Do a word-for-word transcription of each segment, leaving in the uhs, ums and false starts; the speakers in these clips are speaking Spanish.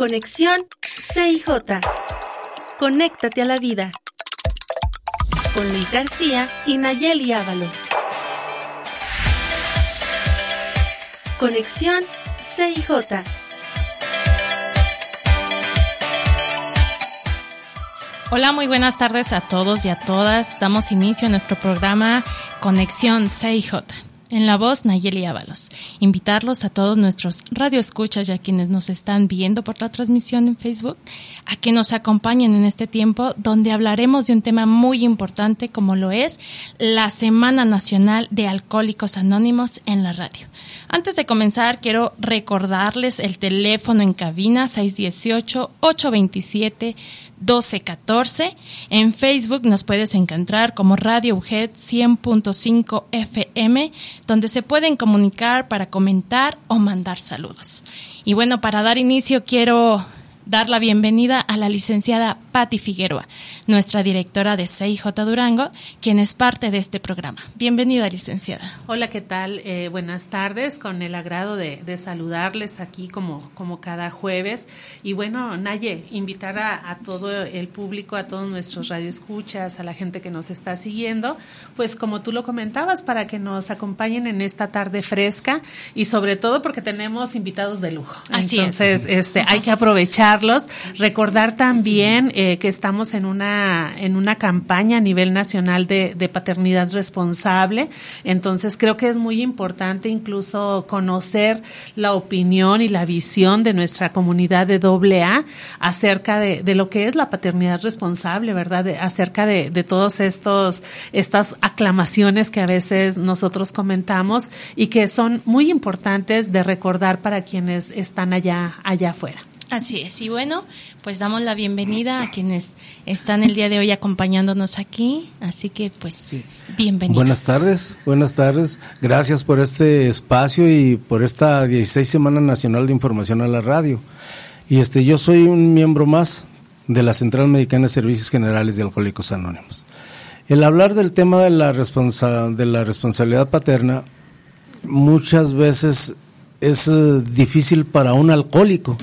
Conexión C I J. Conéctate a la vida. Con Luis García y Nayeli Ábalos. Conexión C I J. Hola, muy buenas tardes a todos y a todas. Damos inicio a nuestro programa Conexión C I J. En la voz, Nayeli Ábalos. Invitarlos a todos nuestros radioescuchas y a quienes nos están viendo por la transmisión en Facebook a que nos acompañen en este tiempo donde hablaremos de un tema muy importante como lo es la Semana Nacional de Alcohólicos Anónimos en la radio. Antes de comenzar, quiero recordarles el teléfono en cabina seis uno ocho, ocho dos siete, uno dos uno cuatro. En Facebook nos puedes encontrar como Radio U G E D cien punto cinco F M, donde se pueden comunicar para comentar o mandar saludos. Y bueno, para dar inicio quiero dar la bienvenida a la licenciada Patti Figueroa, nuestra directora de C I J Durango, quien es parte de este programa. Bienvenida, licenciada. Hola, ¿qué tal? Eh, buenas tardes, con el agrado de, de saludarles aquí como, como cada jueves. Y bueno, Naye, invitar a, a todo el público, a todos nuestros radioescuchas, a la gente que nos está siguiendo, pues como tú lo comentabas, para que nos acompañen en esta tarde fresca y sobre todo porque tenemos invitados de lujo. Así Entonces, es. este, hay que aprovechar. Recordar también eh, que estamos en una en una campaña a nivel nacional de, de paternidad responsable, entonces creo que es muy importante incluso conocer la opinión y la visión de nuestra comunidad de doble A acerca de, de lo que es la paternidad responsable, ¿verdad? De, acerca de, de todos estos estas aclamaciones que a veces nosotros comentamos y que son muy importantes de recordar para quienes están allá allá afuera. Así es, y bueno, pues damos la bienvenida a quienes están el día de hoy acompañándonos aquí, así que pues sí. Bienvenidos. Buenas tardes, buenas tardes, gracias por este espacio y por esta dieciséis Semana Nacional de Información a la Radio. Y este, yo soy un miembro más de la Central Mexicana de Servicios Generales de Alcohólicos Anónimos. El hablar del tema de la, responsa- de la responsabilidad paterna muchas veces es uh, difícil para un alcohólico.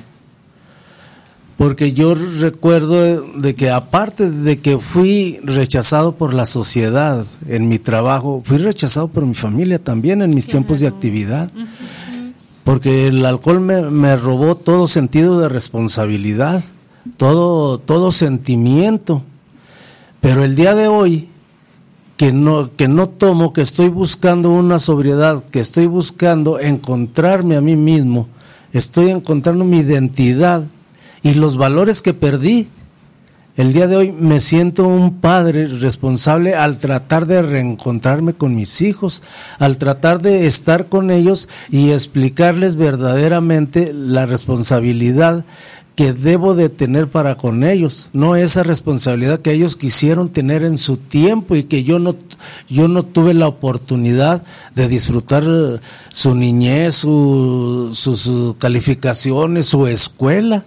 Porque yo recuerdo de, de que aparte de que fui rechazado por la sociedad en mi trabajo, fui rechazado por mi familia también en mis claro. tiempos de actividad. Uh-huh. Porque el alcohol me, me robó todo sentido de responsabilidad, todo, todo sentimiento. Pero el día de hoy, que no, que no tomo, que estoy buscando una sobriedad, que estoy buscando encontrarme a mí mismo, estoy encontrando mi identidad, y los valores que perdí, el día de hoy me siento un padre responsable al tratar de reencontrarme con mis hijos, al tratar de estar con ellos y explicarles verdaderamente la responsabilidad que debo de tener para con ellos, no esa responsabilidad que ellos quisieron tener en su tiempo y que yo no, yo no tuve la oportunidad de disfrutar su niñez, su, sus, sus calificaciones, su escuela.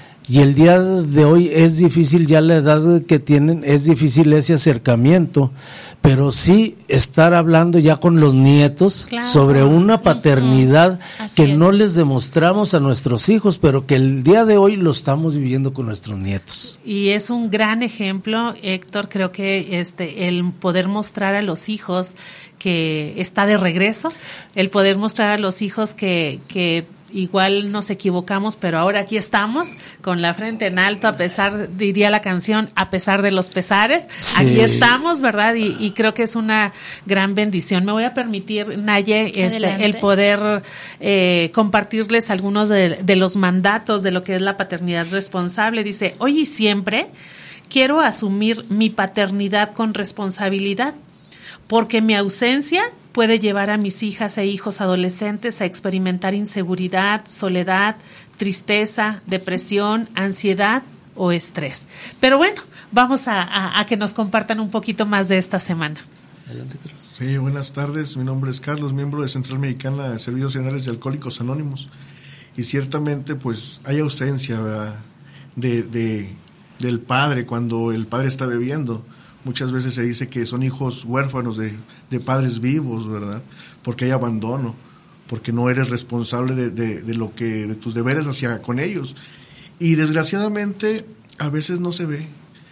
Y el día de hoy es difícil, ya la edad que tienen, es difícil ese acercamiento, pero sí estar hablando ya con los nietos claro. sobre una paternidad uh-huh. que es. no les demostramos a nuestros hijos, pero que el día de hoy lo estamos viviendo con nuestros nietos. Y es un gran ejemplo, Héctor, creo que este el poder mostrar a los hijos que está de regreso, el poder mostrar a los hijos que que igual nos equivocamos, pero ahora aquí estamos con la frente en alto, a pesar, diría la canción, a pesar de los pesares, sí. aquí estamos, ¿verdad? Y, y creo que es una gran bendición. Me voy a permitir, Naye, este, el poder eh, compartirles algunos de, de los mandatos de lo que es la paternidad responsable. Dice, hoy y siempre quiero asumir mi paternidad con responsabilidad, porque mi ausencia puede llevar a mis hijas e hijos adolescentes a experimentar inseguridad, soledad, tristeza, depresión, ansiedad o estrés. Pero bueno, vamos a, a, a que nos compartan un poquito más de esta semana. Adelante, Carlos. Sí, buenas tardes. Mi nombre es Carlos, miembro de Central Mexicana de Servicios Generales de Alcohólicos Anónimos. Y ciertamente, pues, hay ausencia de, de, del padre cuando el padre está bebiendo. Muchas veces se dice que son hijos huérfanos de, de padres vivos, ¿verdad? Porque hay abandono, porque no eres responsable de, de, de lo que de tus deberes hacia con ellos. y desgraciadamente a veces no se ve.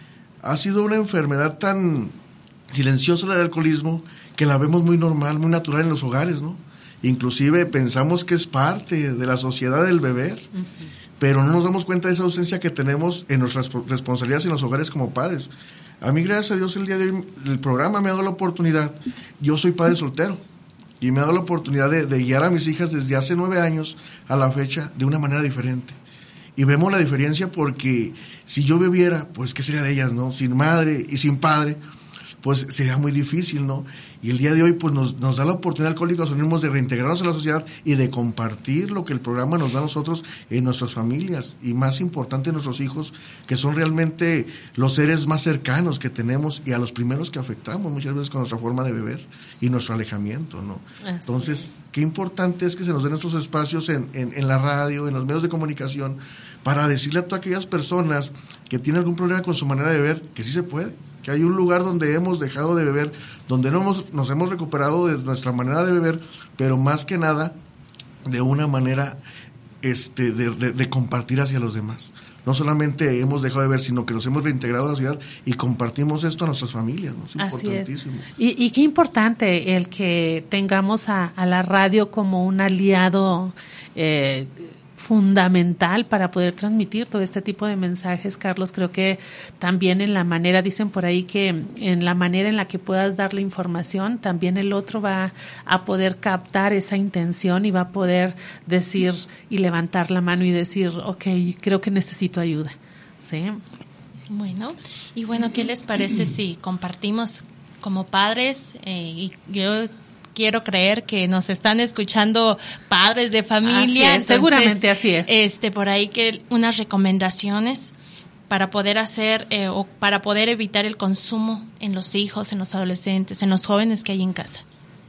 Ha sido una enfermedad tan silenciosa la del alcoholismo que la vemos muy normal, muy natural en los hogares, ¿no? Inclusive pensamos que es parte de la sociedad del beber, uh-huh. pero no nos damos cuenta de esa ausencia que tenemos en nuestras responsabilidades en los hogares como padres. A mí, gracias a Dios, el día de hoy el programa me ha dado la oportunidad. Yo soy padre soltero y me ha dado la oportunidad de, de guiar a mis hijas desde hace nueve años a la fecha de una manera diferente. Y vemos la diferencia porque si yo bebiera, pues ¿qué sería de ellas, no? Sin madre y sin padre, pues sería muy difícil, ¿no? Y el día de hoy pues nos, nos da la oportunidad Alcohólicos Anónimos de reintegrarnos a la sociedad y de compartir lo que el programa nos da a nosotros en nuestras familias y más importante nuestros hijos, que son realmente los seres más cercanos que tenemos y a los primeros que afectamos muchas veces con nuestra forma de beber y nuestro alejamiento, ¿no? Así Entonces, es. Qué importante es que se nos den estos espacios en, en, en la radio, en los medios de comunicación, para decirle a todas aquellas personas que tienen algún problema con su manera de beber, que sí se puede. Que hay un lugar donde hemos dejado de beber, donde no hemos, nos hemos recuperado de nuestra manera de beber, pero más que nada de una manera este, de, de, de compartir hacia los demás. No solamente hemos dejado de beber, sino que nos hemos reintegrado a la sociedad y compartimos esto a nuestras familias, ¿no? Es importantísimo. Así es. Y, y qué importante el que tengamos a, a la radio como un aliado eh, fundamental para poder transmitir todo este tipo de mensajes, Carlos. Creo que también en la manera, dicen por ahí que en la manera en la que puedas dar la información, también el otro va a poder captar esa intención y va a poder decir y levantar la mano y decir, ok, creo que necesito ayuda. ¿Sí? Bueno, y bueno, ¿qué les parece si compartimos como padres? Eh, y yo quiero creer que nos están escuchando padres de familia. Así es, seguramente así es. Este, por ahí que unas recomendaciones para poder hacer eh, o para poder evitar el consumo en los hijos, en los adolescentes, en los jóvenes que hay en casa.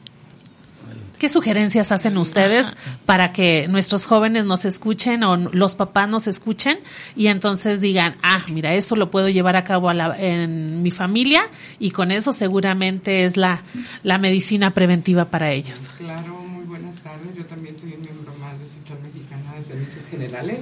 ¿Qué sugerencias hacen ustedes Ajá. para que nuestros jóvenes nos escuchen o los papás nos escuchen y entonces digan, ah, mira, eso lo puedo llevar a cabo a la, en mi familia y con eso seguramente es la, la medicina preventiva para ellos? Claro, muy buenas tardes. Yo también soy un miembro más de Central Mexicana de Servicios Generales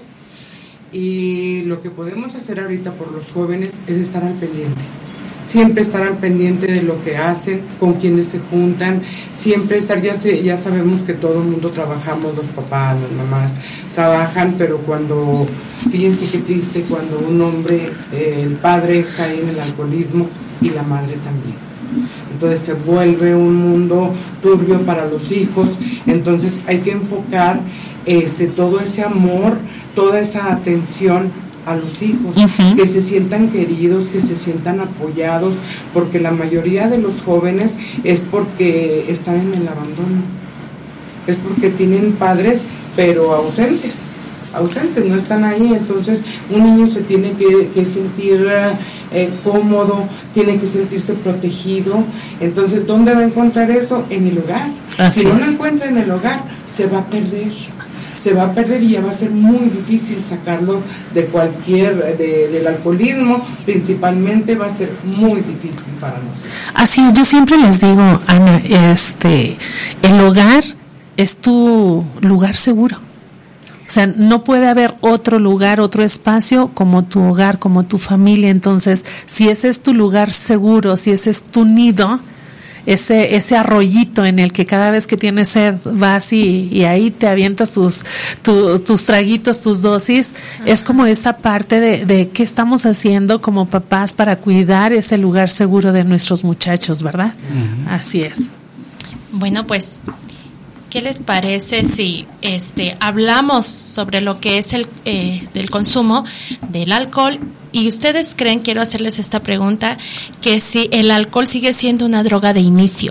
y lo que podemos hacer ahorita por los jóvenes es estar al pendiente. Siempre estar al pendiente de lo que hacen, con quienes se juntan, siempre estar, ya se, ya sabemos que todo el mundo trabajamos, los papás, las mamás trabajan, pero cuando, fíjense qué triste, cuando un hombre, eh, el padre cae en el alcoholismo y la madre también. Entonces se vuelve un mundo turbio para los hijos, entonces hay que enfocar este, todo ese amor, toda esa atención a los hijos, uh-huh. que se sientan queridos, que se sientan apoyados, porque la mayoría de los jóvenes es porque están en el abandono, es porque tienen padres pero ausentes, ausentes, no están ahí. Entonces un niño se tiene que, que sentir eh, cómodo, tiene que sentirse protegido. Entonces, ¿dónde va a encontrar eso? En el hogar. Así si no es. Lo encuentra en el hogar, se va a perder. se va a perder y ya va a ser muy difícil sacarlo de cualquier, de, del alcoholismo, principalmente va a ser muy difícil para nosotros. Así es, yo siempre les digo, Ana, este, el hogar es tu lugar seguro. O sea, no puede haber otro lugar, otro espacio como tu hogar, como tu familia. Entonces, si ese es tu lugar seguro, si ese es tu nido, ese ese arroyito en el que cada vez que tienes sed vas y, y ahí te avientas tus tu, tus traguitos, tus dosis, ajá, es como esa parte de, de qué estamos haciendo como papás para cuidar ese lugar seguro de nuestros muchachos, ¿verdad? Uh-huh. Así es. Bueno, pues, ¿qué les parece si este hablamos sobre lo que es el eh, del consumo del alcohol? Y ustedes creen, quiero hacerles esta pregunta, que si el alcohol sigue siendo una droga de inicio.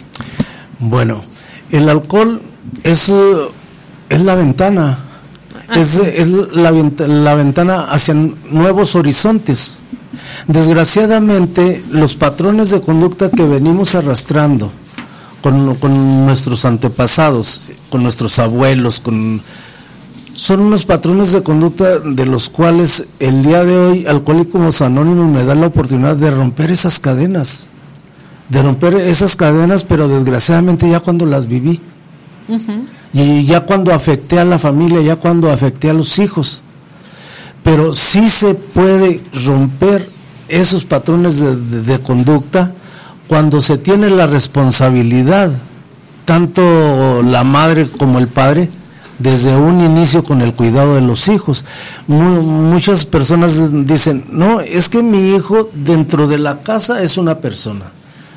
Bueno, el alcohol es, es la ventana, es, es la, la ventana hacia nuevos horizontes. Desgraciadamente, los patrones de conducta que venimos arrastrando con, con nuestros antepasados, con nuestros abuelos, con son unos patrones de conducta de los cuales el día de hoy Alcohólicos Anónimos me da la oportunidad de romper esas cadenas, de romper esas cadenas, pero desgraciadamente ya cuando las viví, uh-huh, y ya cuando afecté a la familia, ya cuando afecté a los hijos. pero sí se puede romper esos patrones de, de, de conducta cuando se tiene la responsabilidad, tanto la madre como el padre, desde un inicio con el cuidado de los hijos. Muy, muchas personas dicen, no, es que mi hijo dentro de la casa es una persona,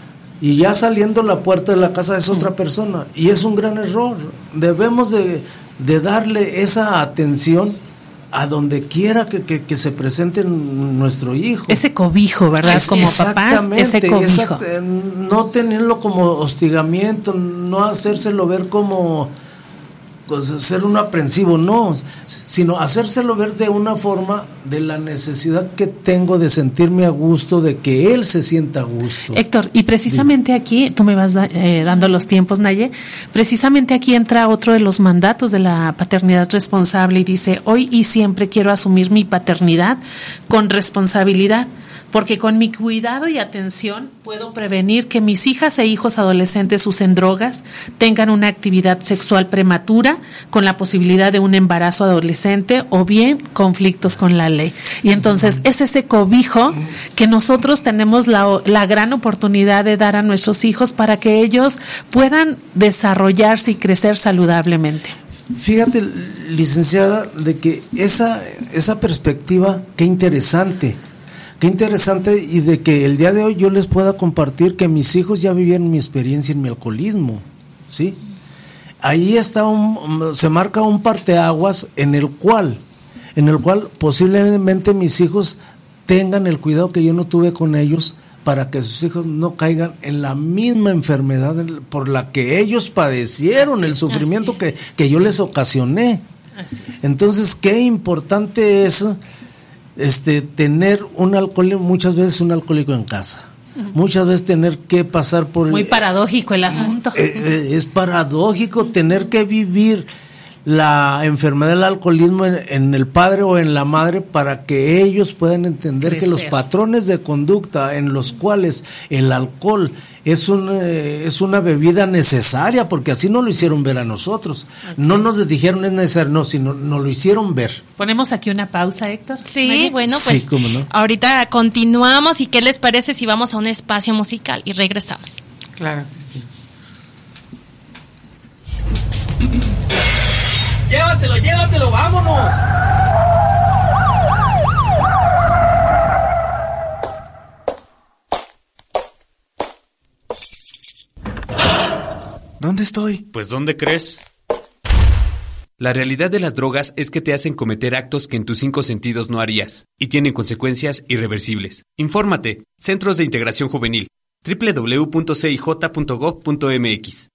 y ya saliendo la puerta de la casa es otra persona, y es un gran error. Debemos de, de darle esa atención a donde quiera que, que, que se presente nuestro hijo. Ese cobijo, ¿verdad? Es, como papás, ese cobijo. Exact, no tenerlo como hostigamiento, no hacérselo ver como pues, ser un aprensivo, no, sino hacérselo ver de una forma de la necesidad que tengo de sentirme a gusto, de que él se sienta a gusto. Héctor, y precisamente aquí, tú me vas eh, dando los tiempos, Naye, precisamente aquí entra otro de los mandatos de la paternidad responsable y dice, hoy y siempre quiero asumir mi paternidad con responsabilidad, porque con mi cuidado y atención puedo prevenir que mis hijas e hijos adolescentes usen drogas, tengan una actividad sexual prematura con la posibilidad de un embarazo adolescente o bien conflictos con la ley. Y entonces es ese cobijo que nosotros tenemos la, la gran oportunidad de dar a nuestros hijos para que ellos puedan desarrollarse y crecer saludablemente. Fíjate, licenciada, de que esa, esa perspectiva, qué interesante. Qué interesante, y de que el día de hoy yo les pueda compartir que mis hijos ya vivieron mi experiencia en mi alcoholismo, ¿sí? Ahí está un, se marca un parteaguas en el cual, en el cual posiblemente mis hijos tengan el cuidado que yo no tuve con ellos, para que sus hijos no caigan en la misma enfermedad por la que ellos padecieron, el sufrimiento que, que yo les ocasioné. Entonces, qué importante es Este, tener un alcohólico, muchas veces un alcohólico en casa, uh-huh. muchas veces tener que pasar por... Muy paradójico el asunto. Eh, es paradójico tener que vivir la enfermedad del alcoholismo en, en el padre o en la madre para que ellos puedan entender Crecer. que los patrones de conducta en los cuales el alcohol es, un, eh, es una bebida necesaria, porque así no lo hicieron ver a nosotros. Okay. No nos dijeron es necesario, no, sino nos lo hicieron ver. ¿Ponemos aquí una pausa, Héctor? Sí, ¿Vale? bueno, pues sí, ¿cómo no? Ahorita continuamos, y ¿qué les parece si vamos a un espacio musical y regresamos? Claro que sí. Llévatelo, llévatelo, vámonos. ¿Dónde estoy? Pues ¿dónde crees? La realidad de las drogas es que te hacen cometer actos que en tus cinco sentidos no harías y tienen consecuencias irreversibles. Infórmate. Centros de Integración Juvenil. doble u doble u doble u punto c i j punto gov punto m x.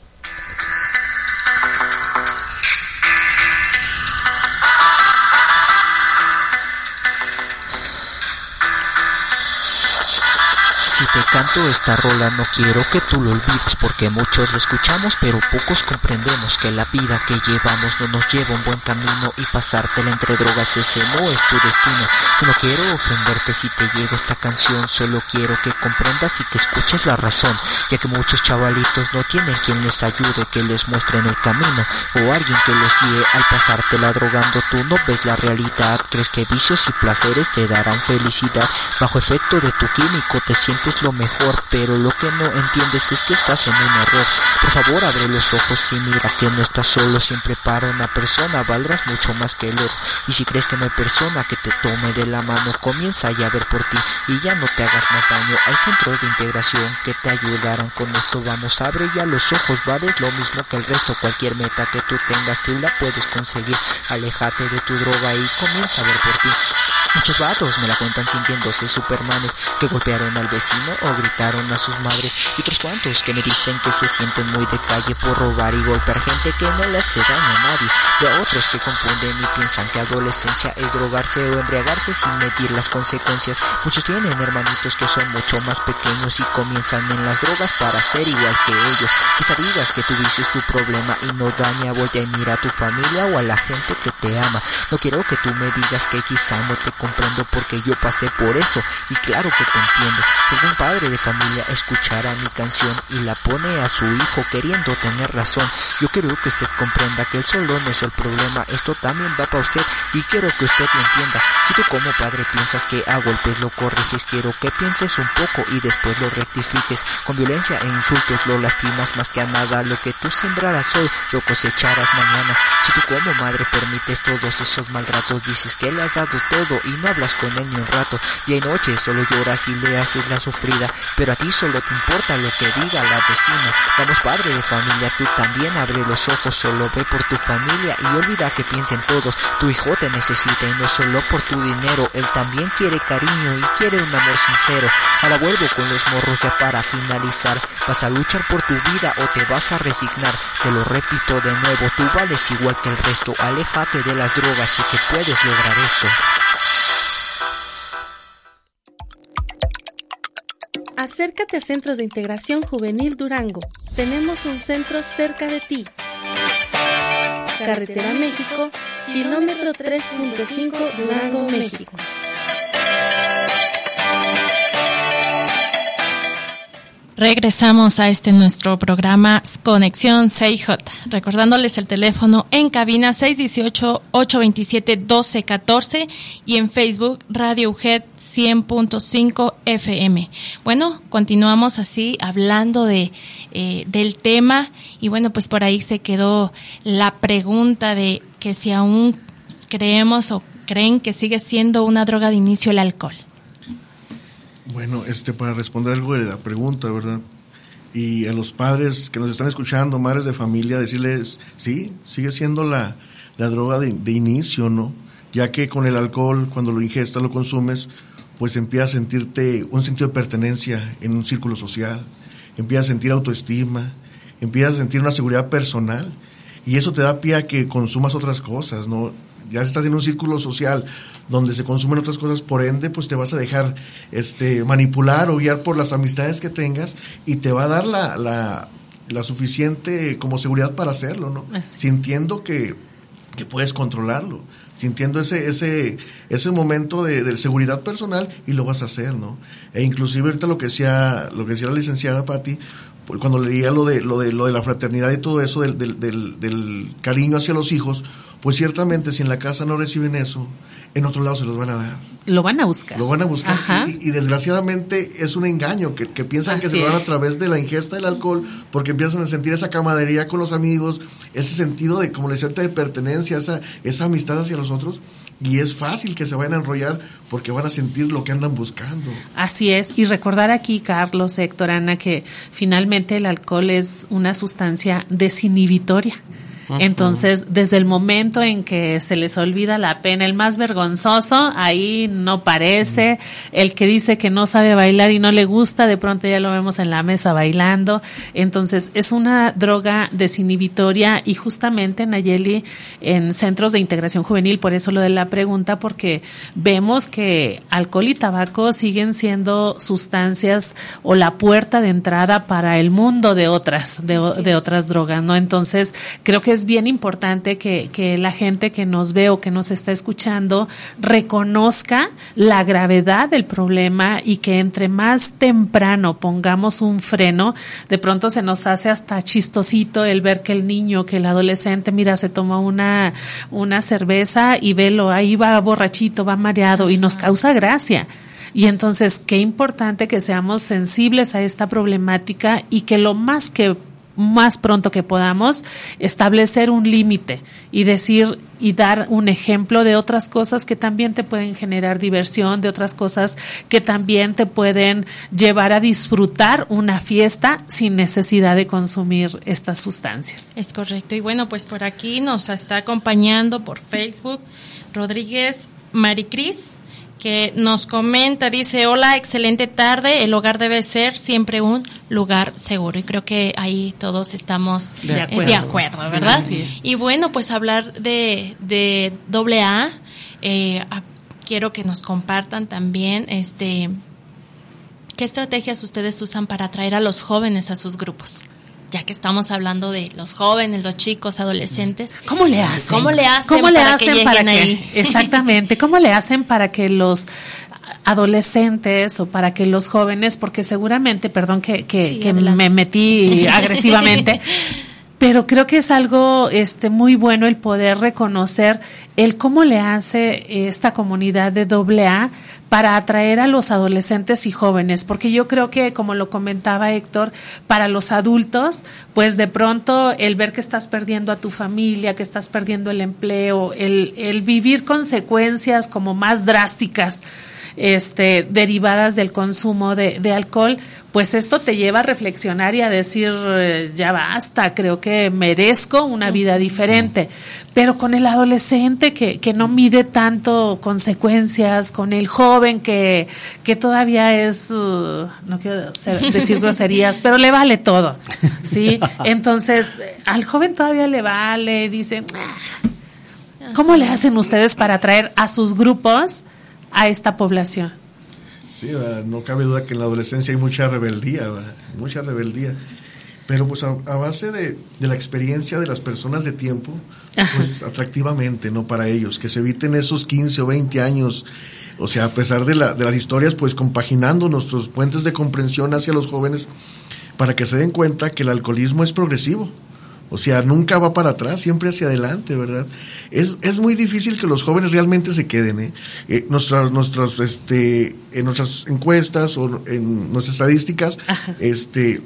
Te canto esta rola, no quiero que tú lo olvides, porque muchos lo escuchamos pero pocos comprendemos que la vida que llevamos no nos lleva un buen camino, y pasártela entre drogas ese no es tu destino. Yo no quiero ofenderte si te llega esta canción, solo quiero que comprendas y que escuches la razón, ya que muchos chavalitos no tienen quien les ayude, que les muestre en el camino, o alguien que los guíe. Al pasártela drogando tú no ves la realidad, crees que vicios y placeres te darán felicidad. Bajo efecto de tu químico te sientes lo mejor, pero lo que no entiendes es que estás en un error. Por favor, abre los ojos y mira que no estás solo. Siempre para una persona valdrás mucho más que el oro. Y si crees que no hay persona que te tome de la mano, comienza ya a ver por ti y ya no te hagas más daño. Hay centros de integración que te ayudarán con esto. Vamos, abre ya los ojos, vales lo mismo que el resto. Cualquier meta que tú tengas, tú la puedes conseguir. Aléjate de tu droga y comienza a ver por ti. Muchos vatos me la cuentan sintiéndose supermanes, que golpearon al vecino o gritaron a sus madres, y otros cuantos que me dicen que se sienten muy de calle por robar y golpear gente que no le hace daño a nadie, y a otros que confunden y piensan que adolescencia es drogarse o embriagarse sin medir las consecuencias. Muchos tienen hermanitos que son mucho más pequeños y comienzan en las drogas para ser igual que ellos. Quizá digas que tu vicio es tu problema y no daña, voltea y mira a tu familia o a la gente que te ama. No quiero que tú me digas que quizá no te comprendo porque yo pasé por eso y claro que te entiendo. Si algún padre de familia escuchara mi canción y la pone a su hijo queriendo tener razón, yo quiero que usted comprenda que el solo no es el problema, esto también va para usted y quiero que usted lo entienda. Si tú como padre piensas que a golpes lo corriges, quiero que pienses un poco y después lo rectifiques. Con violencia e insultos lo lastimas más que a nada. Lo que tú sembraras hoy lo cosecharás mañana. Si tú como madre permites todos esos maltratos, dices que le has dado todo y no hablas con él ni un rato. Y hay noches solo lloras y le haces la sufrida, pero a ti solo te importa lo que diga la vecina. Vamos padre de familia, tú también abre los ojos, solo ve por tu familia y olvida que piensen todos. Tu hijo te necesita y no solo por tu dinero, él también quiere cariño y quiere un amor sincero. Ahora vuelvo con los morros ya para finalizar. ¿Vas a luchar por tu vida o te vas a resignar? Te lo repito de nuevo, tú vales igual que el resto. Aléjate de las drogas y que puedes lograr esto. Acércate a Centros de Integración Juvenil Durango. Tenemos un centro cerca de ti. Carretera México, kilómetro tres punto cinco, Durango, México. Regresamos a este nuestro programa Conexión C I J, recordándoles el teléfono en cabina seis uno ocho, ocho dos siete, uno dos uno cuatro y en Facebook Radio U G E D cien punto cinco F M. Bueno, continuamos así hablando de eh, del tema y bueno, pues por ahí se quedó la pregunta de que si aún creemos o creen que sigue siendo una droga de inicio el alcohol. Bueno, este, para responder algo de la pregunta, ¿verdad? Y a los padres que nos están escuchando, madres de familia, decirles, sí, sigue siendo la, la droga de, de inicio, ¿no? Ya que con el alcohol, cuando lo ingestas, lo consumes, pues empiezas a sentirte un sentido de pertenencia en un círculo social, empiezas a sentir autoestima, empiezas a sentir una seguridad personal, y eso te da pie a que consumas otras cosas, ¿no? Ya estás en un círculo social donde se consumen otras cosas, por ende, pues te vas a dejar este manipular o guiar por las amistades que tengas y te va a dar la, la, la suficiente como seguridad para hacerlo, ¿no? Así. Sintiendo que, que puedes controlarlo, sintiendo ese ese ese momento de, de seguridad personal y lo vas a hacer, ¿no? E inclusive ahorita lo que decía, lo que decía la licenciada Patti, cuando leía lo de lo de lo de la fraternidad y todo eso del, del, del, del cariño hacia los hijos, pues ciertamente si en la casa no reciben eso, en otro lado se los van a dar. Lo van a buscar. Lo van a buscar y, y desgraciadamente es un engaño que, que piensan Así que se lo dan a través de la ingesta del alcohol, porque empiezan a sentir esa camaradería con los amigos, ese sentido de, como les decía, de pertenencia, esa, esa amistad hacia los otros. Y es fácil que se vayan a enrollar porque van a sentir lo que andan buscando. Así es, y recordar aquí, Carlos, Héctor, Ana, que finalmente el alcohol es una sustancia desinhibitoria. Entonces, desde el momento en que se les olvida la pena, el más vergonzoso, ahí no parece, el que dice que no sabe bailar y no le gusta, de pronto ya lo vemos en la mesa bailando. Entonces, es una droga desinhibitoria y justamente, Nayeli, en centros de integración juvenil, por eso lo de la pregunta, porque vemos que alcohol y tabaco siguen siendo sustancias o la puerta de entrada para el mundo de otras, de, de otras drogas, ¿no? Entonces, creo que es bien importante que, que la gente que nos ve o que nos está escuchando reconozca la gravedad del problema y que entre más temprano pongamos un freno, de pronto se nos hace hasta chistosito el ver que el niño, que el adolescente, mira, se toma una, una cerveza y velo, ahí va borrachito, va mareado y nos causa gracia. Y entonces, qué importante que seamos sensibles a esta problemática y que lo más que más pronto que podamos establecer un límite y decir y dar un ejemplo de otras cosas que también te pueden generar diversión, de otras cosas que también te pueden llevar a disfrutar una fiesta sin necesidad de consumir estas sustancias. Es correcto. Y bueno, pues por aquí nos está acompañando por Facebook Rodríguez Maricris, que nos comenta, dice, hola, excelente tarde, el hogar debe ser siempre un lugar seguro, y creo que ahí todos estamos de acuerdo, eh, de acuerdo ¿verdad? Y bueno, pues hablar de de doble A, eh, a, quiero que nos compartan también este qué estrategias ustedes usan para atraer a los jóvenes a sus grupos. ya que estamos hablando de los jóvenes, los chicos, adolescentes. ¿Cómo le hacen? ¿Cómo le hacen, ¿Cómo le para, hacen que para lleguen que ahí? Exactamente, ¿cómo le hacen para que los adolescentes o para que los jóvenes, porque seguramente, perdón que, que, Sí, que adelante. me metí agresivamente, pero creo que es algo este muy bueno el poder reconocer el cómo le hace esta comunidad de doble A para atraer a los adolescentes y jóvenes, porque yo creo que, como lo comentaba Héctor, para los adultos, pues de pronto el ver que estás perdiendo a tu familia, que estás perdiendo el empleo, el, el vivir consecuencias como más drásticas, este, derivadas del consumo de, de alcohol, pues esto te lleva a reflexionar y a decir, eh, ya basta, creo que merezco una vida diferente. Pero con el adolescente que, que no mide tanto consecuencias, con el joven que, que todavía es, uh, no quiero ser- decir groserías, pero le vale todo, ¿sí? Entonces, al joven todavía le vale, dice, "Ah". ¿Cómo le hacen ustedes para atraer a sus grupos a esta población? Sí, ¿verdad? No cabe duda que en la adolescencia hay mucha rebeldía, ¿verdad? Mucha rebeldía. Pero pues a, a base de, de la experiencia de las personas de tiempo, pues atractivamente, ¿no? Para ellos, que se eviten esos quince o veinte años, o sea, a pesar de, la, de las historias, pues compaginando nuestros puentes de comprensión hacia los jóvenes, para que se den cuenta que el alcoholismo es progresivo. O sea, nunca va para atrás, siempre hacia adelante, ¿verdad? Es, es muy difícil que los jóvenes realmente se queden, ¿eh? eh nuestras, nuestras, este, en nuestras encuestas o en nuestras estadísticas, Ajá. este,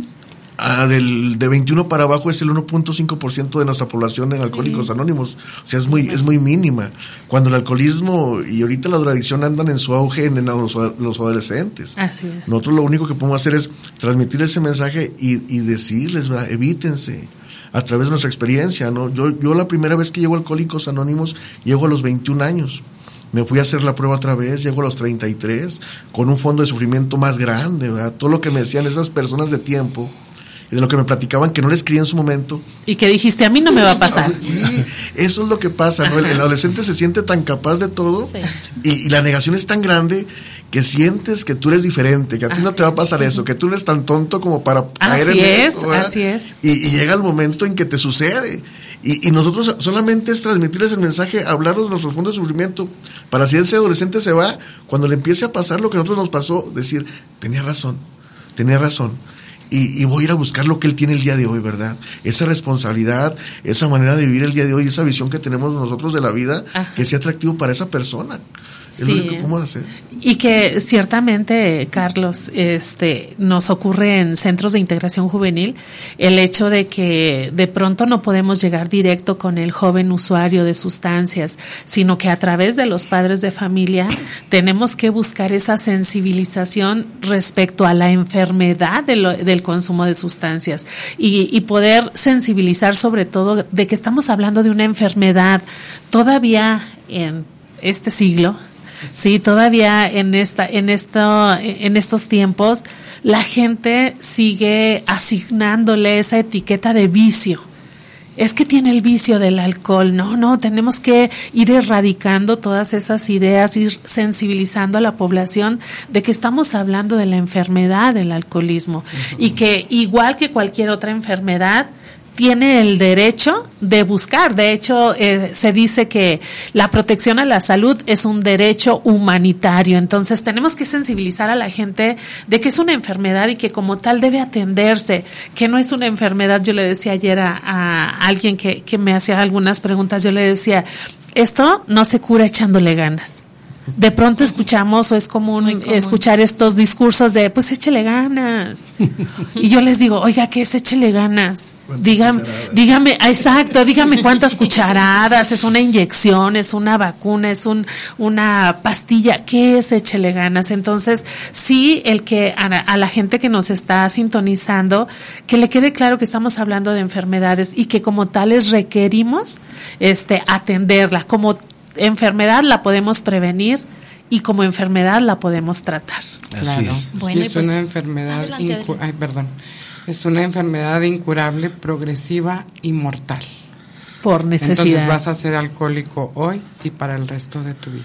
ah, del, de veintiuno para abajo es el uno punto cinco por ciento de nuestra población en Alcohólicos sí. Anónimos. O sea, es muy, es muy mínima. Cuando el alcoholismo y ahorita la drogadicción andan en su auge en, en los, los adolescentes. Así es. Nosotros lo único que podemos hacer es transmitir ese mensaje y, y decirles, ¿verdad? Evítense. A través de nuestra experiencia, ¿no? Yo, yo la primera vez que llego a Alcohólicos Anónimos, llego a los veintiún años. Me fui a hacer la prueba otra vez, llego a los treinta y tres, con un fondo de sufrimiento más grande, ¿verdad? Todo lo que me decían esas personas de tiempo, y de lo que me platicaban que no les creía en su momento. Y que dijiste, a mí no me va a pasar. Sí, eso es lo que pasa, ¿no? El, el adolescente se siente tan capaz de todo, sí. y, y la negación es tan grande que sientes que tú eres diferente, que a ti así no te va a pasar eso, que tú no eres tan tonto como para caer así en es, eso. ¿Verdad? Así es. Y, y llega el momento en que te sucede. Y, y nosotros solamente es transmitirles el mensaje, hablarles de nuestro fondo de sufrimiento, para si ese adolescente se va, cuando le empiece a pasar lo que a nosotros nos pasó, decir, tenía razón, tenía razón. Y, y voy a ir a buscar lo que él tiene el día de hoy, ¿verdad? Esa responsabilidad, esa manera de vivir el día de hoy, esa visión que tenemos nosotros de la vida, Ajá. que sea atractivo para esa persona. Es sí. lo único que podemos hacer. Y que ciertamente, Carlos, este, nos ocurre en centros de integración juvenil el hecho de que de pronto no podemos llegar directo con el joven usuario de sustancias, sino que a través de los padres de familia tenemos que buscar esa sensibilización respecto a la enfermedad de lo, del consumo de sustancias y, y poder sensibilizar sobre todo de que estamos hablando de una enfermedad todavía en este siglo. Sí, todavía en esta, en esto, en estos tiempos, la gente sigue asignándole esa etiqueta de vicio. Es que tiene el vicio del alcohol. No, no, tenemos que ir erradicando todas esas ideas, ir sensibilizando a la población de que estamos hablando de la enfermedad del alcoholismo uh-huh. y que igual que cualquier otra enfermedad, tiene el derecho de buscar. De hecho, eh, se dice que la protección a la salud es un derecho humanitario. Entonces, tenemos que sensibilizar a la gente de que es una enfermedad y que como tal debe atenderse, que no es una enfermedad. Yo le decía ayer a, a alguien que, que me hacía algunas preguntas, yo le decía, esto no se cura echándole ganas. De pronto escuchamos o es común, común escuchar estos discursos de pues échele ganas. Y yo les digo, oiga, ¿qué es échele ganas? Dígame, dígame, exacto, dígame cuántas cucharadas, es una inyección, es una vacuna, es un una pastilla, ¿qué es échele ganas? Entonces, sí, el que a, a la gente que nos está sintonizando, que le quede claro que estamos hablando de enfermedades y que como tales requerimos este atenderla, como enfermedad la podemos prevenir y como enfermedad la podemos tratar. Claro. Así es. Bueno, sí, es pues, una enfermedad adelante, incu- ay, perdón. Es una enfermedad incurable, progresiva y mortal. Por necesidad. Entonces vas a ser alcohólico hoy y para el resto de tu vida.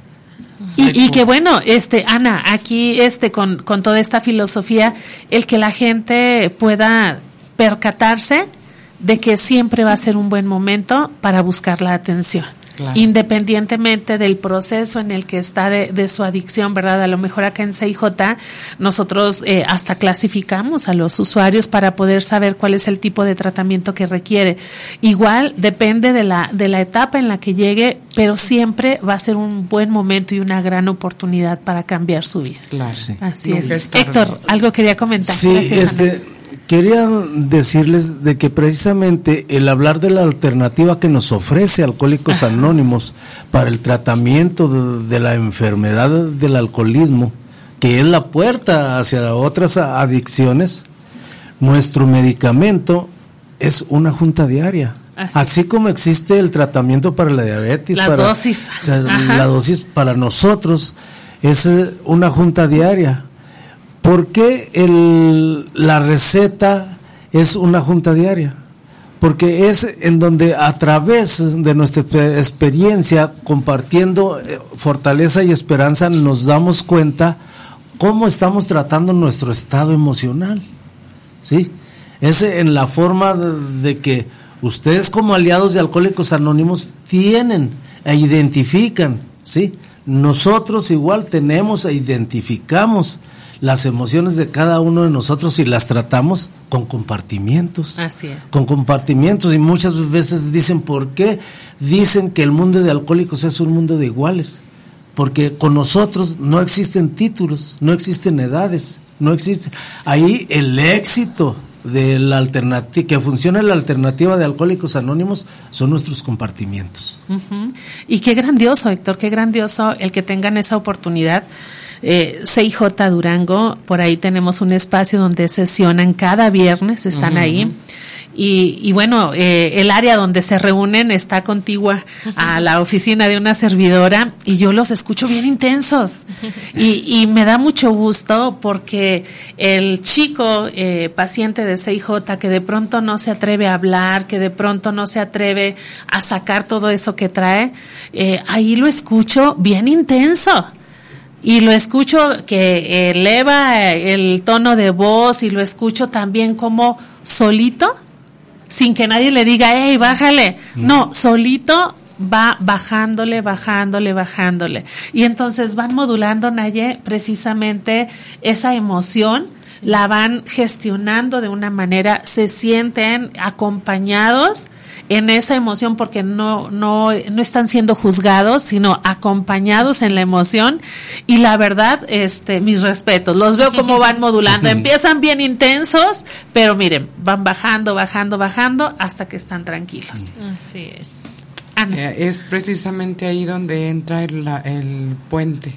Y, y que bueno, este Ana, aquí este con, con toda esta filosofía, el que la gente pueda percatarse de que siempre va a ser un buen momento para buscar la atención. Claro. Independientemente del proceso en el que está de, de su adicción, ¿verdad? A lo mejor acá en C I J nosotros eh, hasta clasificamos a los usuarios para poder saber cuál es el tipo de tratamiento que requiere. Igual depende de la de la etapa en la que llegue, pero siempre va a ser un buen momento y una gran oportunidad para cambiar su vida. Claro. Sí. Así Nunca es. Héctor, algo quería comentar. Sí, Gracias, este... Ana. Quería decirles de que precisamente el hablar de la alternativa que nos ofrece Alcohólicos Ajá. Anónimos para el tratamiento de, de la enfermedad del alcoholismo, que es la puerta hacia otras adicciones, nuestro medicamento es una junta diaria. Así, Así como existe el tratamiento para la diabetes, las para, dosis. O sea, la dosis para nosotros es una junta diaria. ¿Por qué el, la receta es una junta diaria? Porque es en donde a través de nuestra experiencia, compartiendo fortaleza y esperanza, nos damos cuenta cómo estamos tratando nuestro estado emocional. ¿Sí? Es en la forma de, de que ustedes como aliados de Alcohólicos Anónimos tienen e identifican, ¿sí? Nosotros igual tenemos e identificamos las emociones de cada uno de nosotros y las tratamos con compartimientos. Así es. Con compartimientos, y muchas veces dicen, ¿por qué? Dicen que el mundo de alcohólicos es un mundo de iguales. Porque con nosotros no existen títulos, no existen edades, no existe. Ahí el éxito de la alternativa, que funcione la alternativa de Alcohólicos Anónimos, son nuestros compartimientos. Uh-huh. Y qué grandioso, Héctor, qué grandioso el que tengan esa oportunidad. Eh, C I J Durango, por ahí tenemos un espacio donde sesionan cada viernes, están uh-huh. ahí. Y, y bueno, eh, el área donde se reúnen está contigua a la oficina de una servidora, y yo los escucho bien intensos. Y, y me da mucho gusto porque el chico eh, paciente de C I J que de pronto no se atreve a hablar, que de pronto no se atreve a sacar todo eso que trae, eh, ahí lo escucho bien intenso. Y lo escucho que eleva el tono de voz, y lo escucho también como solito, sin que nadie le diga, hey, bájale. No, solito va bajándole, bajándole, bajándole. Y entonces van modulando, Naye, precisamente esa emoción, sí. La van gestionando de una manera, se sienten acompañados en esa emoción, porque no no no están siendo juzgados, sino acompañados en la emoción. Y la verdad, este mis respetos, los veo como van modulando, empiezan bien intensos, pero miren, van bajando, bajando, bajando hasta que están tranquilos. Así es. Ana. Es precisamente ahí donde entra el, el puente,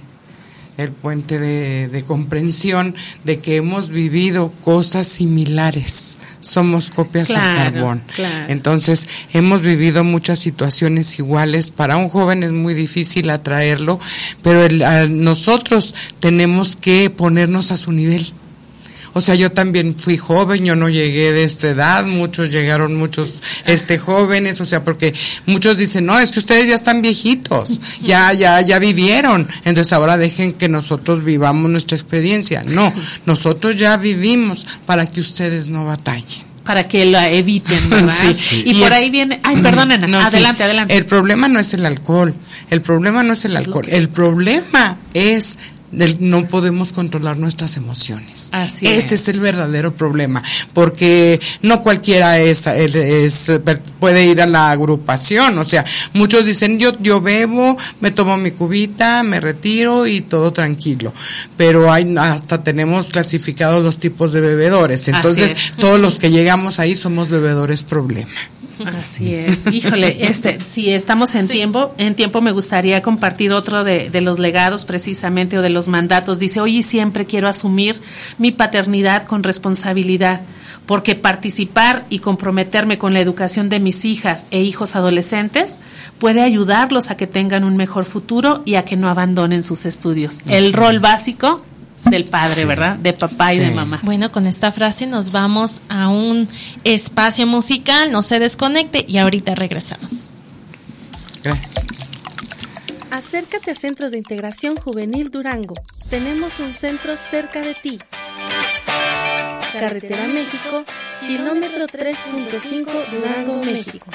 el puente de, de comprensión de que hemos vivido cosas similares. Somos copias claro, al carbón. Claro. Entonces, hemos vivido muchas situaciones iguales. Para un joven es muy difícil atraerlo, pero el, a nosotros tenemos que ponernos a su nivel. O sea, yo también fui joven, yo no llegué de esta edad, muchos llegaron, muchos este jóvenes, o sea, porque muchos dicen, no, es que ustedes ya están viejitos, ya ya ya vivieron, entonces ahora dejen que nosotros vivamos nuestra experiencia. No, nosotros ya vivimos para que ustedes no batallen. Para que la eviten, ¿verdad? Sí, sí. Y, y por el, ahí viene, ay, perdón, Ana, no, adelante, sí. adelante. El problema no es el alcohol, el problema no es el alcohol, el problema es no podemos controlar nuestras emociones. Así Ese es. es el verdadero problema, porque no cualquiera es, es puede ir a la agrupación. O sea, muchos dicen yo yo bebo, me tomo mi cubita, me retiro y todo tranquilo, pero hay hasta tenemos clasificados los tipos de bebedores. Entonces todos los que llegamos ahí somos bebedores problema. Así es, híjole, este, si estamos en sí. tiempo, en tiempo me gustaría compartir otro de, de los legados precisamente, o de los mandatos. Dice, hoy y siempre quiero asumir mi paternidad con responsabilidad, porque participar y comprometerme con la educación de mis hijas e hijos adolescentes puede ayudarlos a que tengan un mejor futuro y a que no abandonen sus estudios. Uh-huh. El rol básico del padre, sí. ¿verdad? De papá sí. y de mamá. Bueno, con esta frase nos vamos a un espacio musical, no se desconecte y ahorita regresamos. Gracias. Acércate a Centros de Integración Juvenil Durango. Tenemos un centro cerca de ti. Carretera México, kilómetro tres punto cinco, Durango, México.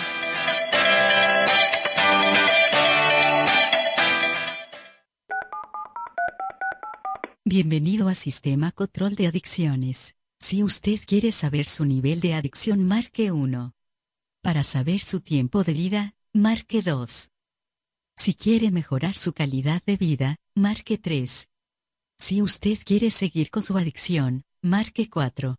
Bienvenido a Sistema Control de Adicciones. Si usted quiere saber su nivel de adicción, marque uno. Para saber su tiempo de vida, marque dos. Si quiere mejorar su calidad de vida, marque tres. Si usted quiere seguir con su adicción, marque cuatro.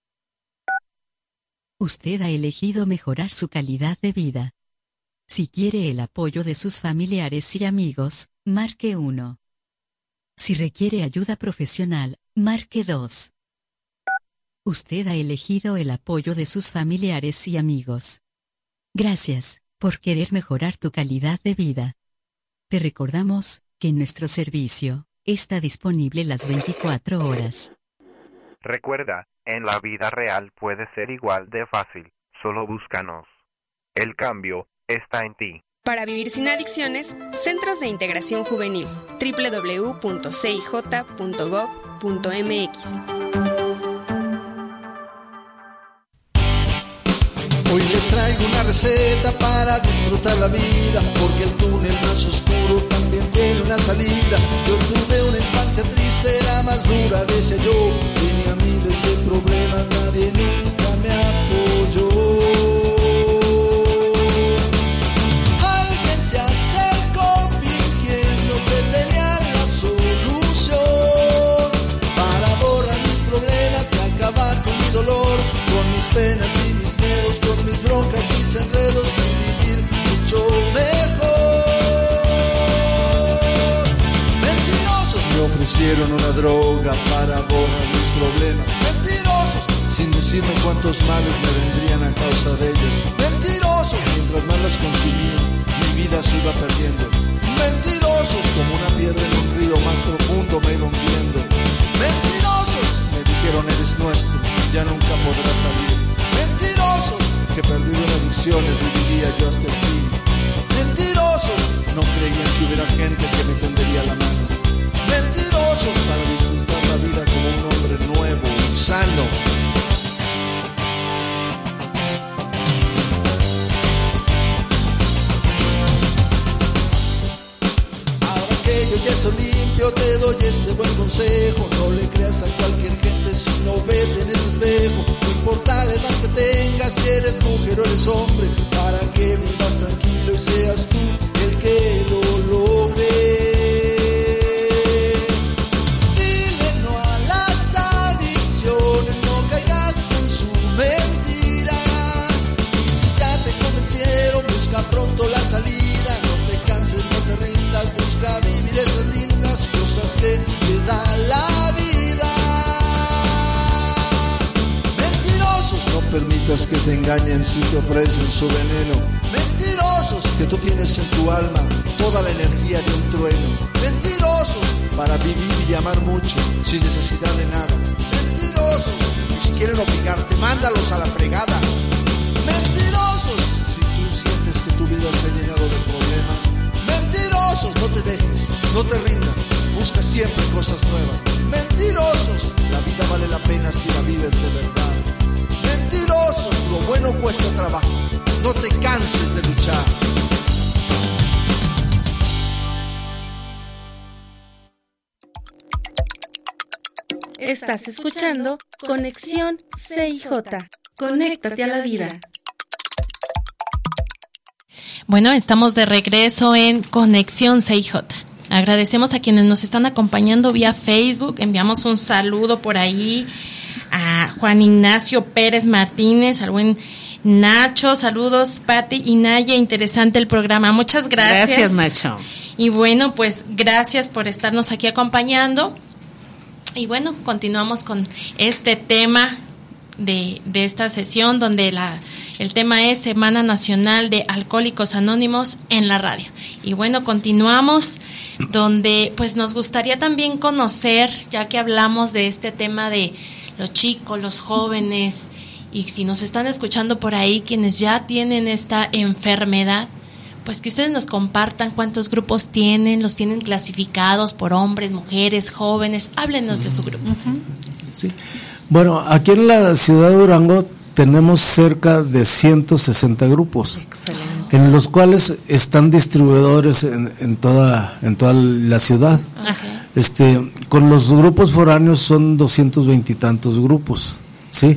Usted ha elegido mejorar su calidad de vida. Si quiere el apoyo de sus familiares y amigos, marque uno. Si requiere ayuda profesional, marque dos. Usted ha elegido el apoyo de sus familiares y amigos. Gracias por querer mejorar tu calidad de vida. Te recordamos que nuestro servicio está disponible las veinticuatro horas. Recuerda, en la vida real puede ser igual de fácil, solo búscanos. El cambio está en ti. Para vivir sin adicciones, Centros de Integración Juvenil, doble u doble u doble u punto c i j punto gob punto m x. Hoy les traigo una receta para disfrutar la vida, porque el túnel más oscuro también tiene una salida. Yo tuve una infancia triste, la más dura, decía yo. Tenía miles de problemas, nadie nunca me apoyó. Alguien se acercó fingiendo que tenía la solución para borrar mis problemas y acabar con mi dolor, con mis penas y mis miedos, con mis broncas, mis enredos, y vivir mucho mejor. Mentirosos me ofrecieron una droga para borrar mis problemas. Mentirosos, sin decirme cuántos males me vendrían a causa de ellos. Mentirosos, mientras más las consumía, mi vida se iba perdiendo. Mentirosos, como una piedra en un río más profundo me iba hundiendo. Mentirosos, me dijeron eres nuestro, ya nunca podrás salir. Mentirosos, que perdido en adicciones viviría yo hasta el fin. Mentirosos, no creían que hubiera gente que me tendería la mano. Mentirosos, para disfrutar la vida como un hombre nuevo y sano. Ahora que yo ya estoy limpio, te doy este buen consejo. No le creas a cualquier gente, sino vete en ese espejo. No importa la edad que tengas, si eres mujer o eres hombre, para que vivas tranquilo y seas tú el que lo logre. Dile no a las adicciones, no caigas en su mentira. Y si ya te convencieron, busca pronto la salida. No te canses, no te rindas, busca vivir esas lindas cosas que te da la vida. No permitas que te engañen si te ofrecen su veneno. Mentirosos, que tú tienes en tu alma toda la energía de un trueno. Mentirosos, para vivir y amar mucho sin necesidad de nada. Mentirosos, y si quieren obligarte, mándalos a la fregada. Mentirosos, si tú sientes que tu vida se ha llenado de problemas. Mentirosos, no te dejes, no te rindas, busca siempre cosas nuevas. Mentirosos, la vida vale la pena si la vives de verdad. Mentirosos, lo bueno cuesta trabajo, no te canses de luchar. Estás escuchando Conexión C I J. Conéctate a la vida. Bueno, estamos de regreso en Conexión C I J. Agradecemos a quienes nos están acompañando vía Facebook. Enviamos un saludo por ahí a Juan Ignacio Pérez Martínez, al buen Nacho. Saludos, Pati y Naya. Interesante el programa. Muchas gracias. Gracias, Nacho. Y bueno, pues gracias por estarnos aquí acompañando. Y bueno, continuamos con este tema de, de esta sesión, donde la el tema es Semana Nacional de Alcohólicos Anónimos en la radio. Y bueno, continuamos, donde pues nos gustaría también conocer, ya que hablamos de este tema de los chicos, los jóvenes, y si nos están escuchando por ahí quienes ya tienen esta enfermedad, pues que ustedes nos compartan cuántos grupos tienen, los tienen clasificados por hombres, mujeres, jóvenes. Háblenos de su grupo. Sí. Bueno, aquí en la ciudad de Durango tenemos cerca de ciento sesenta grupos. Excelente. En los cuales están distribuidores en, en toda en toda la ciudad. Ajá. Este, con los grupos foráneos son doscientos veinte y tantos grupos, ¿sí?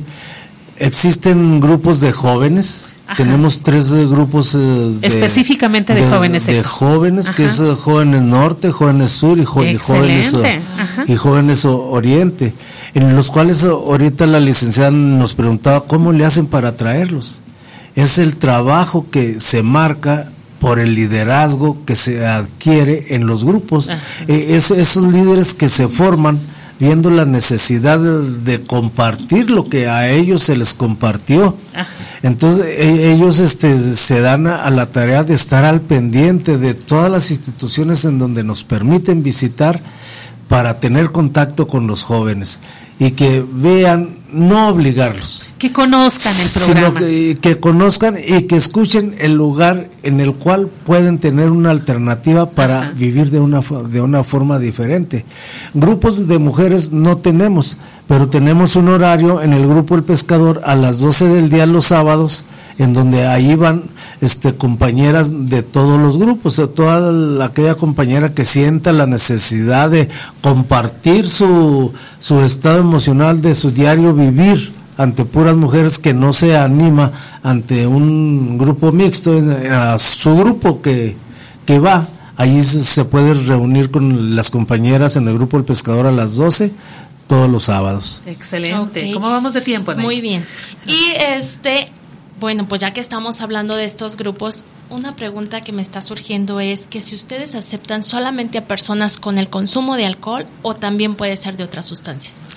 Existen grupos de jóvenes. Ajá. Tenemos tres eh, grupos eh, de, específicamente de, de jóvenes de jóvenes Ajá. que es eh, jóvenes norte, jóvenes sur y, jo- y jóvenes eh, y jóvenes o, oriente, en los cuales eh, ahorita la licenciada nos preguntaba cómo le hacen para traerlos. Es el trabajo que se marca por el liderazgo que se adquiere en los grupos. Eh, es, esos líderes que se forman viendo la necesidad de, de compartir lo que a ellos se les compartió. Ajá. Entonces e- ellos este, se dan a, a la tarea de estar al pendiente de todas las instituciones en donde nos permiten visitar para tener contacto con los jóvenes y que vean, no obligarlos, que conozcan el programa, sino que, que conozcan y que escuchen el lugar en el cual pueden tener una alternativa para Ajá. vivir de una de una forma diferente. Grupos de mujeres no tenemos, pero tenemos un horario en el grupo El Pescador a las doce del día los sábados, en donde ahí van este compañeras de todos los grupos, de toda la, aquella compañera que sienta la necesidad de compartir su su estado emocional de su diario vivir ante puras mujeres, que no se anima ante un grupo mixto, a su grupo que, que va, ahí se, se puede reunir con las compañeras en el grupo El Pescador a las doce todos los sábados. Excelente. Okay. ¿Cómo vamos de tiempo, Nay? Muy bien. Y este, bueno, pues ya que estamos hablando de estos grupos, una pregunta que me está surgiendo es que si ustedes aceptan solamente a personas con el consumo de alcohol o también puede ser de otras sustancias.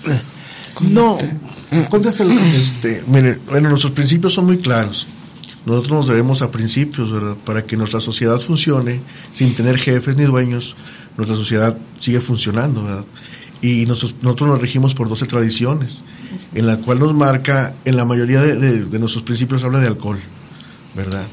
No, contéstelo. Este, mire, bueno, nuestros principios son muy claros. Nosotros nos debemos a principios, ¿verdad? Para que nuestra sociedad funcione sin tener jefes ni dueños, nuestra sociedad sigue funcionando, ¿verdad? Y nosotros, nosotros nos regimos por doce tradiciones, en la cual nos marca, en la mayoría de, de, de nuestros principios habla de alcohol, ¿verdad?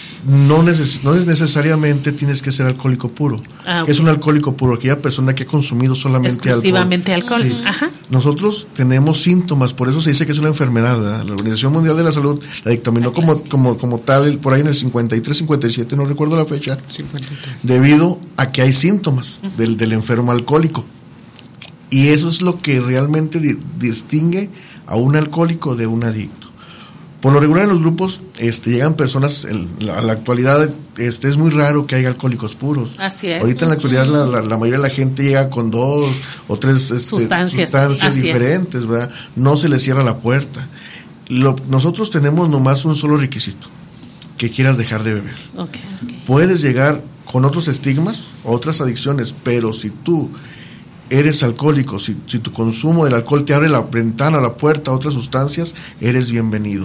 No, neces- no es necesariamente tienes que ser alcohólico puro. Ah, okay. Es un alcohólico puro, aquella persona que ha consumido solamente exclusivamente alcohol. alcohol. Sí. Ajá. Nosotros tenemos síntomas, por eso se dice que es una enfermedad, ¿verdad? La Organización Mundial de la Salud la dictaminó como, como, como tal por ahí en el cincuenta y tres, cincuenta y siete, no recuerdo la fecha, cincuenta y tres. Debido a que hay síntomas uh-huh. del, del enfermo alcohólico. Y eso es lo que realmente di- distingue a un alcohólico de un adicto. Por lo regular en los grupos este, llegan personas, en la, a la actualidad este, es muy raro que haya alcohólicos puros. Así es. Ahorita en la actualidad la, la, la mayoría de la gente llega con dos o tres este, sustancias, sustancias diferentes, ¿verdad? No se les cierra la puerta. Lo, nosotros tenemos nomás un solo requisito, que quieras dejar de beber. Okay, okay. Puedes llegar con otros estigmas, otras adicciones, pero si tú eres alcohólico, si, si tu consumo del alcohol te abre la ventana, la puerta a otras sustancias, eres bienvenido.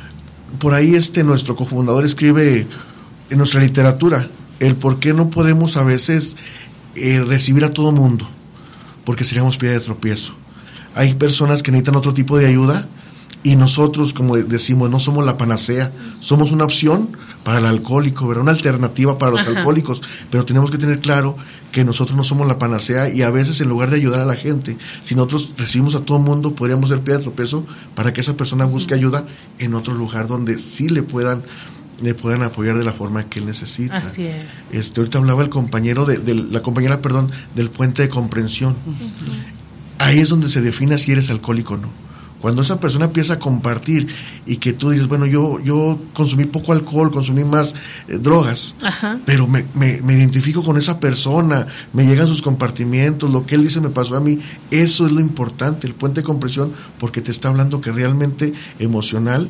Por ahí este nuestro cofundador escribe en nuestra literatura el por qué no podemos a veces eh, recibir a todo mundo, porque seríamos piedra de tropiezo. Hay personas que necesitan otro tipo de ayuda y nosotros, como decimos, no somos la panacea, somos una opción para el alcohólico, ¿verdad? Una alternativa para los Ajá. alcohólicos, pero tenemos que tener claro que nosotros no somos la panacea y a veces en lugar de ayudar a la gente, si nosotros recibimos a todo mundo, podríamos ser piedra de tropiezo para que esa persona busque ayuda en otro lugar donde sí le puedan le puedan apoyar de la forma que él necesita. Así es. Este, ahorita hablaba el compañero de, de la compañera, perdón, del puente de comprensión. Uh-huh. Ahí es donde se define si eres alcohólico o no. Cuando esa persona empieza a compartir y que tú dices, bueno, yo yo consumí poco alcohol, consumí más eh, drogas, Ajá. pero me, me, me identifico con esa persona, me llegan sus compartimientos, lo que él dice me pasó a mí, eso es lo importante, el puente de comprensión, porque te está hablando que realmente emocional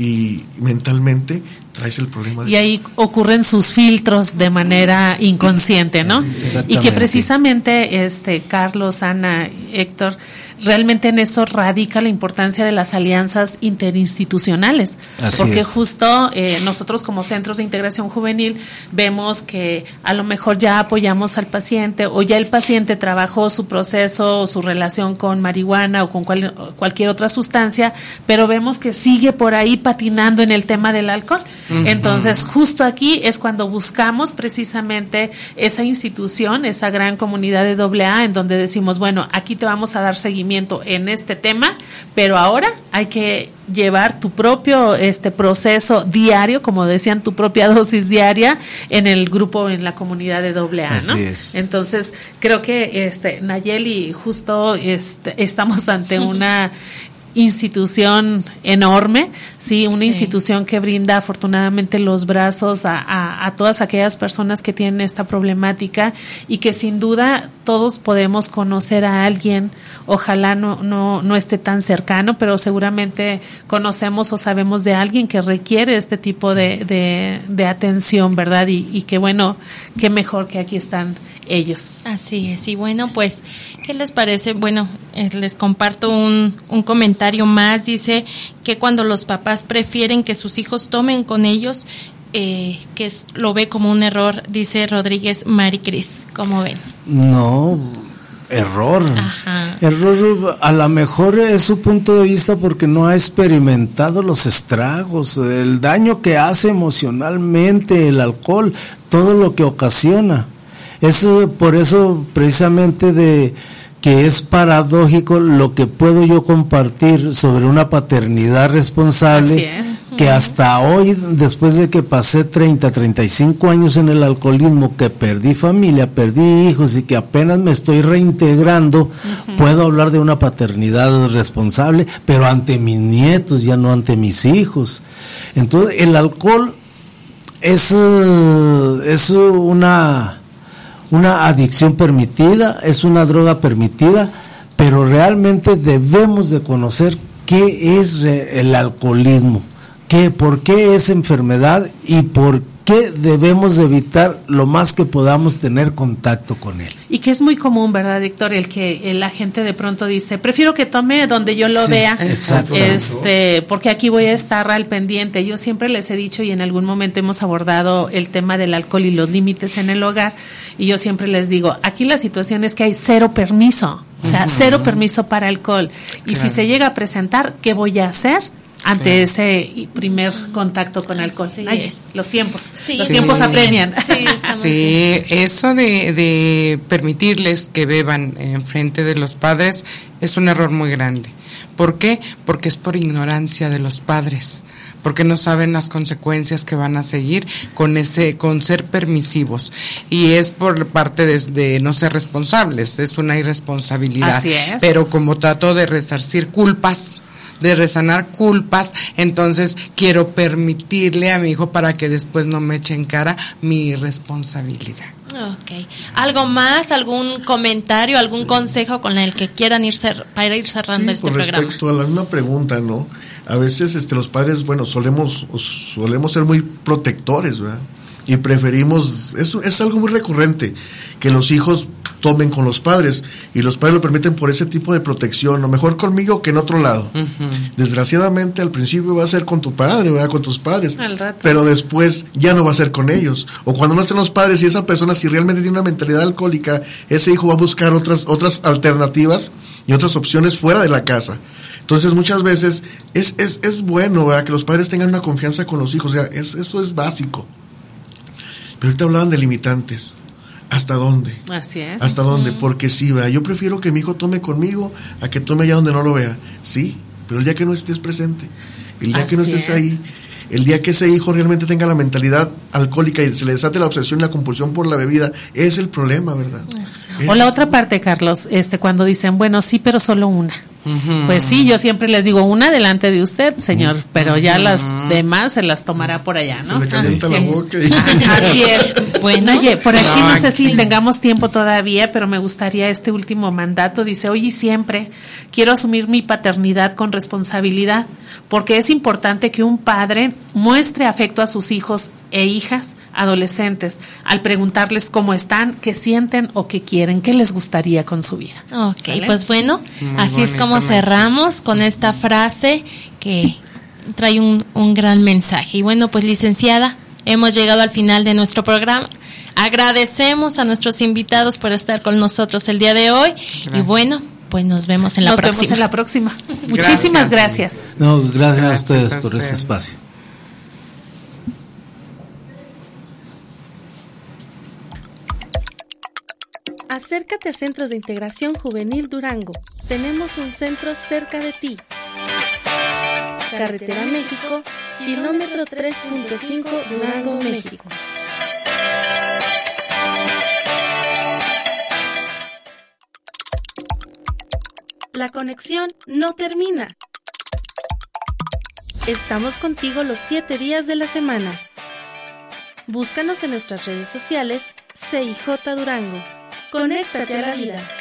y mentalmente traes el problema. De... Y ahí ocurren sus filtros de manera inconsciente, ¿no? Sí, y que precisamente, este Carlos, Ana, Héctor, realmente en eso radica la importancia de las alianzas interinstitucionales. Así porque es. justo eh, nosotros como centros de integración juvenil vemos que a lo mejor ya apoyamos al paciente o ya el paciente trabajó su proceso o su relación con marihuana o con cual, cualquier otra sustancia, pero vemos que sigue por ahí patinando en el tema del alcohol. Uh-huh. Entonces, justo aquí es cuando buscamos precisamente esa institución, esa gran comunidad de doble A, en donde decimos, bueno, aquí te vamos a dar seguimiento conocimiento en este tema, pero ahora hay que llevar tu propio este proceso diario, como decían, tu propia dosis diaria en el grupo, en la comunidad de doble A, ¿no? Así es. Entonces, creo que este Nayeli, justo este, estamos ante una institución enorme, sí, una sí. institución que brinda afortunadamente los brazos a, a, a todas aquellas personas que tienen esta problemática y que sin duda todos podemos conocer a alguien, ojalá no, no, no esté tan cercano, pero seguramente conocemos o sabemos de alguien que requiere este tipo de, de, de atención, ¿verdad? Y, y que bueno, qué mejor que aquí están ellos. Así es, y bueno, pues, ¿qué les parece? Bueno, eh, les comparto un, un comentario más, dice que cuando los papás prefieren que sus hijos tomen con ellos, eh, que es, lo ve como un error, dice Rodríguez Maricris, ¿cómo ven? No, error. Ajá. Error, a lo mejor es su punto de vista porque no ha experimentado los estragos, el daño que hace emocionalmente el alcohol, todo lo que ocasiona. Es por eso precisamente de que es paradójico lo que puedo yo compartir sobre una paternidad responsable, que hasta hoy, después de que pasé treinta, treinta y cinco años en el alcoholismo, que perdí familia, perdí hijos y que apenas me estoy reintegrando, uh-huh. puedo hablar de una paternidad responsable, pero ante mis nietos, ya no ante mis hijos. Entonces, el alcohol es, es una... una adicción permitida, es una droga permitida, pero realmente debemos de conocer qué es el alcoholismo, qué, por qué es enfermedad y por qué debemos de evitar lo más que podamos tener contacto con él. Y que es muy común, ¿verdad, Héctor? El que la gente de pronto dice, prefiero que tome donde yo lo sí, vea, exacto. este, porque aquí voy a estar al pendiente. Yo siempre les he dicho, y en algún momento hemos abordado el tema del alcohol y los límites en el hogar, y yo siempre les digo, aquí la situación es que hay cero permiso, o sea, uh-huh. cero permiso para alcohol. Y claro. si se llega a presentar, ¿qué voy a hacer ante sí. ese primer contacto con alcohol? Sí, Ay, los tiempos, sí. los sí. tiempos apremian. Sí, sí, eso de, de permitirles que beban en frente de los padres es un error muy grande. ¿Por qué? Porque es por ignorancia de los padres, porque no saben las consecuencias que van a seguir con ese, con ser permisivos, y es por parte de, de no ser responsables, es una irresponsabilidad. Así es. Pero como trato de resarcir culpas, de resanar culpas, entonces quiero permitirle a mi hijo para que después no me eche en cara mi irresponsabilidad. Okay. ¿Algo más, algún comentario, algún sí. consejo con el que quieran ir cer- para ir cerrando sí, este por programa? Respecto a la misma pregunta, ¿no? A veces este los padres, bueno, solemos solemos ser muy protectores, ¿verdad? Y preferimos, eso es algo muy recurrente, que los hijos tomen con los padres, y los padres lo permiten por ese tipo de protección, o mejor conmigo que en otro lado. Uh-huh. Desgraciadamente al principio va a ser con tu padre, ¿verdad? Con tus padres, pero después ya no va a ser con ellos, o cuando no estén los padres y esa persona si realmente tiene una mentalidad alcohólica, ese hijo va a buscar otras otras alternativas y otras opciones fuera de la casa. Entonces muchas veces es es es bueno, ¿verdad? Que los padres tengan una confianza con los hijos, o sea, es, eso es básico. Pero ahorita hablaban de limitantes. ¿Hasta dónde? Así es. ¿Hasta dónde? Porque sí, va, yo prefiero que mi hijo tome conmigo a que tome allá donde no lo vea. Sí, pero el día que no estés presente, el día Así que no estés es. ahí, el día que ese hijo realmente tenga la mentalidad alcohólica y se le desate la obsesión y la compulsión por la bebida, es el problema, ¿verdad? O la otra parte, Carlos, este cuando dicen, bueno, sí, pero solo una. Uh-huh. Pues sí, yo siempre les digo una delante de usted, señor, uh-huh. pero ya las demás se las tomará por allá, ¿no? Se le calienta Así la es. boca. Y... Así es. Bueno, oye, por aquí no sé si tengamos tiempo todavía, pero me gustaría este último mandato. Dice, hoy y siempre quiero asumir mi paternidad con responsabilidad, porque es importante que un padre muestre afecto a sus hijos e hijas adolescentes al preguntarles cómo están, qué sienten o qué quieren, qué les gustaría con su vida. Ok, ¿Sale? Pues bueno, Muy así es como mensaje. cerramos con esta frase que trae un, un gran mensaje. Y bueno, pues licenciada, hemos llegado al final de nuestro programa. Agradecemos a nuestros invitados por estar con nosotros el día de hoy. Gracias. Y bueno, pues nos vemos en la nos próxima. Nos vemos en la próxima. Muchísimas gracias. No, gracias, gracias a ustedes a por usted. este espacio. Acércate a Centros de Integración Juvenil Durango. tenemos un centro cerca de ti. Carretera México, kilómetro tres punto cinco, Durango, México. La conexión no termina. Estamos contigo los siete días de la semana. Búscanos en nuestras redes sociales C I J Durango. Conéctate a la vida.